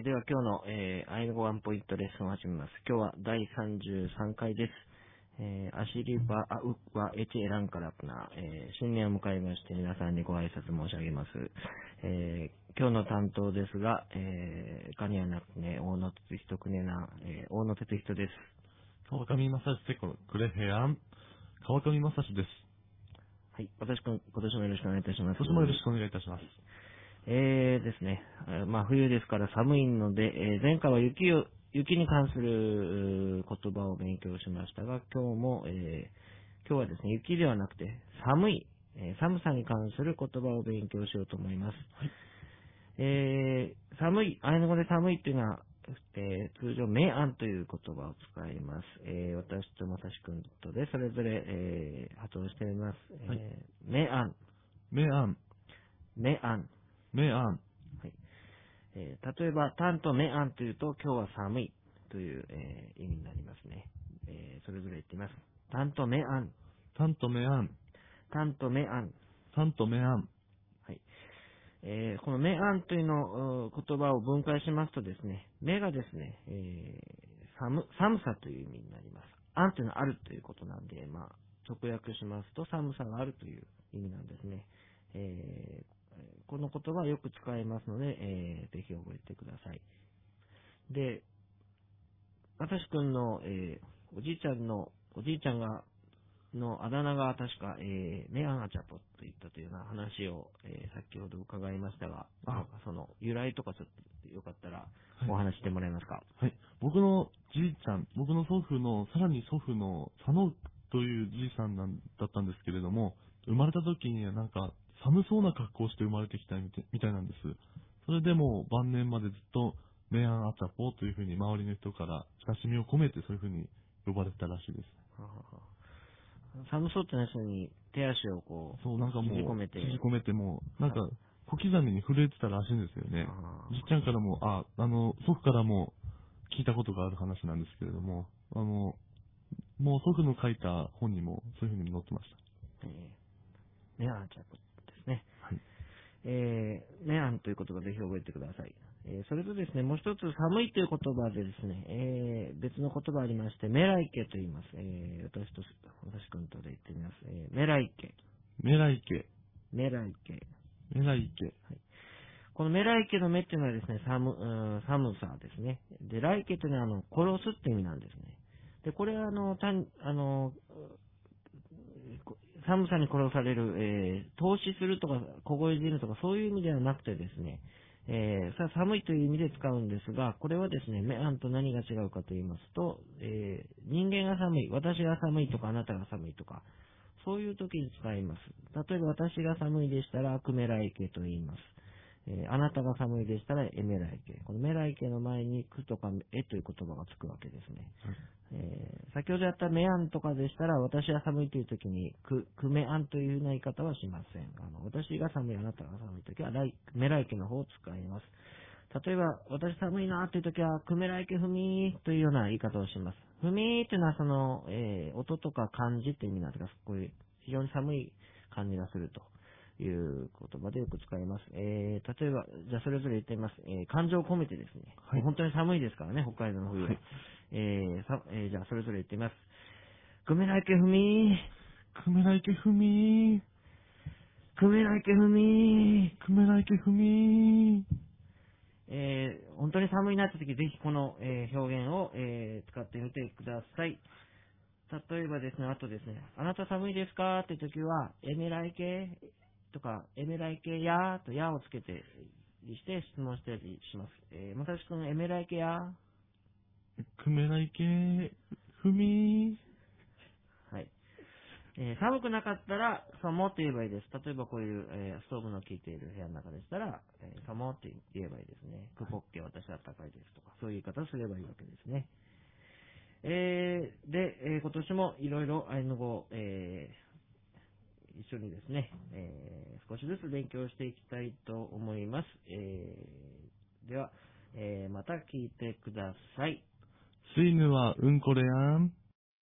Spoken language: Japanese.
では今日の、アイヌ語ワンポイントレッスンを始めます。今日は第33回です。アシリバアウワエチエランカラプナ、新年を迎えまして皆さんにご挨拶申し上げます。今日の担当ですが、ガニアナクネ、大野哲人クネナ、大野哲人です。 川上正史セコクレヘアン、川上正史です。 はい、今年もよろしくお願いいたします。 今年もよろしくお願いいたします。 ですね、冬ですから寒いので、前回は雪に関する言葉を勉強しましたが、今日はですね、雪ではなくて寒さに関する言葉を勉強しようと思います。はい、アイヌ語で寒いというのは、通常、メアンという言葉を使います。私とまさしくんとで、それぞれ、発音してみます。メアン。 メアン。 メアン。 メアン。 はい。例えば、タンとメアンというと、今日は寒いという、意味になりますね。それぞれ言ってみます。タンとメアン。 タンとメアン。 タンとメアン。 タンとメアン。 はい。このメアンというの言葉を分解しますとですね、メがですね、寒さという意味になります。アンというのはあるということなんで、直訳しますと寒さがあるという意味なんですね。この言葉はよく使いますので、ぜひ覚えてください。で、まさしくんの、おじいちゃんのあだ名が確か、メアンアチャポと言ったというような話を、先ほど伺いましたが、その由来とかちょっとよかったらお話してもらえますか。 はい。僕のじいちゃん、僕の祖父の、さらに祖父の佐野というじいさんだったんですけれども、生まれた時になんか寒そうな格好をして生まれてきたみたいなんです。それでも晩年までずっとメアンアチャポというふうに周りの人から親しみを込めてそういうふうに呼ばれてたらしいです。 寒そうってな人に手足をそう、なんかもう、 縮こめてもう、なんか、小刻みに震えてたらしいんですよね。じっちゃんからも、祖父からも聞いたことがある話なんですけれども、もう祖父の書いた本にもそういうふうに載ってました。 メアンチャポですね。 はい。 メアンという言葉ぜひ覚えてください。それとですね、もう一つ寒いという言葉でですね、別の言葉ありまして、メライケと言います。私くんとで言ってみます。メライケ。 メライケ。 メライケ。 メライケ。 はい。このメライケのメっていうのはですね、寒さですね。で、ライケというのは殺すって意味なんですね。で、これは寒さに殺される、投資するとか、凍え死ぬとか、そういう意味ではなくてですね、寒いという意味で使うんですが、これはですね、メアンと何が違うかと言いますと、人間が寒い、私が寒いとか、あなたが寒いとか、そういう時に使います。例えば、私が寒いでしたら、クメライケと言います。あなたが寒いでしたら、エメライケ。このメライケの前に、クとかエという言葉がつくわけですね。先ほどやったメアンとかでしたら、私は寒いという時に、クメアンというような言い方はしません。私が寒い、あなたが寒い時は、メライケの方を使います。例えば、私寒いなという時は、クメライケフミーというような言い方をします。フミーというのは、音とか漢字という意味なんですが、こういう非常に寒い感じがするという言葉でよく使います。例えば、じゃあそれぞれ言ってみます。感情を込めてですね。 はい、 本当に寒いですからね、北海道の冬は。じゃあそれぞれ言ってみます。クメライケフミー。 クメライケフミー。 クメライケフミー。 クメライケフミー。 本当に寒いなった時、ぜひこの、表現を、使ってみてください。例えばですね、あとですね、あなた寒いですかって時は、エメライケとか、エメライケやとやをつけてして質問したりします。まさしくん、エメライケやクメライケフミー。 はい。寒くなかったら、サモって言えばいいです。例えばこういう、ストーブの効いている部屋の中でしたら、サモって言えばいいですね。クポッケ私は高いですとか、そういう言い方をすればいいわけですね。今年もいろいろアイヌ語を、一緒にですね、少しずつ勉強していきたいと思います。では、また聞いてください。 スイヌはうんこれやん。